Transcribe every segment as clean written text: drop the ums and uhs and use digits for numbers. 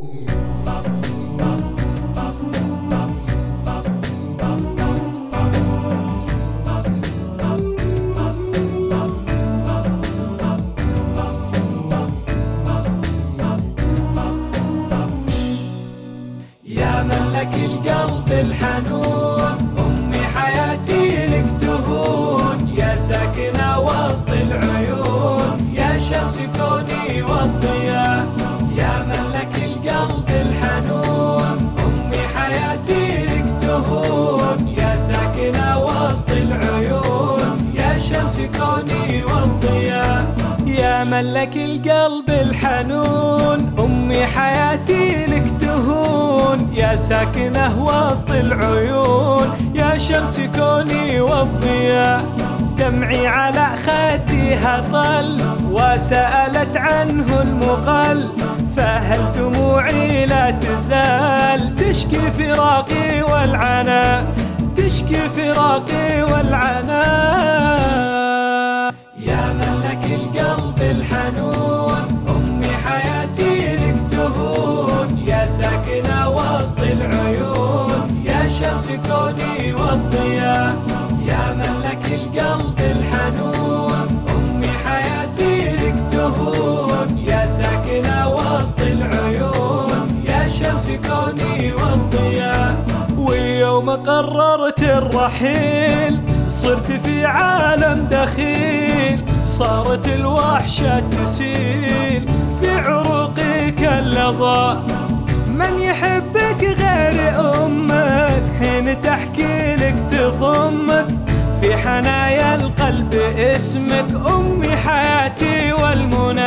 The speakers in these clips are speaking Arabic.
يا ملك القلب الحنون، أمي حياتي لك تهون، يا ساكنة وسط العيون، يا شمس كوني والضياء. يا ملك القلب الحنون، أمي حياتي لك تهون، يا ساكنة وسط العيون، يا شمس كوني والضياء. يا ملك القلب الحنون، أمي حياتي لك تهون، يا ساكنة وسط العيون، يا شمس كوني والضياء. دمعي على خديها طل وسألت عنه المقل، فهل دموعي لا تزال تشكي فراقي والعناء، تشكي فراقي والعناء. يا ملك القلب الحنون، أمي حياتي لك تهون، يا ساكنة وسط العيون، يا شمس كوني والضياء. يا ملك القلب الحنون، أمي حياتي لك تهون، يا ساكنة وسط العيون، يا شمس كوني والضياء. ويوم قررت الرحيل صرت في عالم دخيل، صارت الوحشة تسيل في عروقي كاللظى. من يحبك غير أمك حين تحكي لك تضمك، في حنايا القلب اسمك أمي حياتي والمنى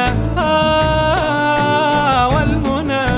والمنى.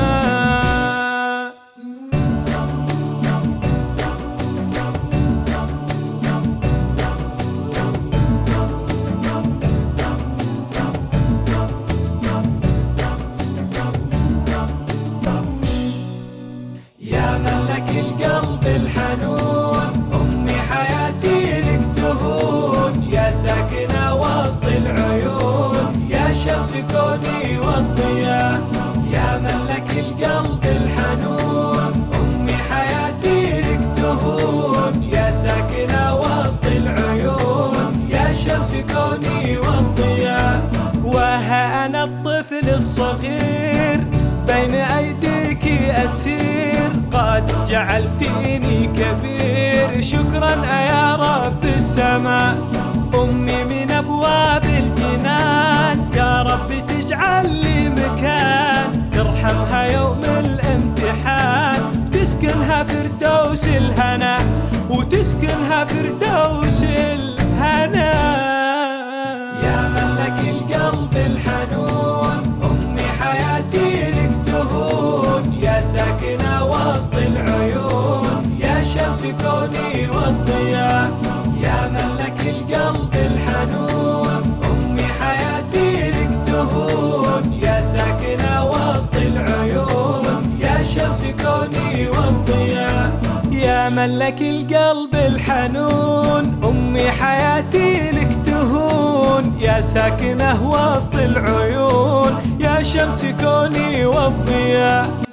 يا ملك القلب الحنون، أمي حياتي لك تهون، يا ساكنة وسط العيون، يا شمس كوني والضياء. يا ملك القلب الحنون، أمي حياتي لك تهون، يا ساكنة وسط العيون، يا شمس كوني والضياء. وها أنا الطفل الصغير بين أيديك أسير، قد جعلتيني كبير شكرا يا رب السماء. أمي من أبواب الجنان، يا رب تجعل لي مكان، ترحمها يوم الامتحان، تسكنها فردوس الهنا، وتسكنها فردوس الهنا. يا ملك القلب الحنون، أمي حياتي لك تهون، يا ساكنة وسط العيون، يا شمس كوني والضياء. يا ملك القلب الحنون، أمي حياتي لك تهون، يا ساكنة وسط العيون، يا شمس كوني والضياء. يا ملك القلب الحنون، أمي حياتي لك تهون، يا ساكنة وسط العيون، يا شمس كوني والضياء.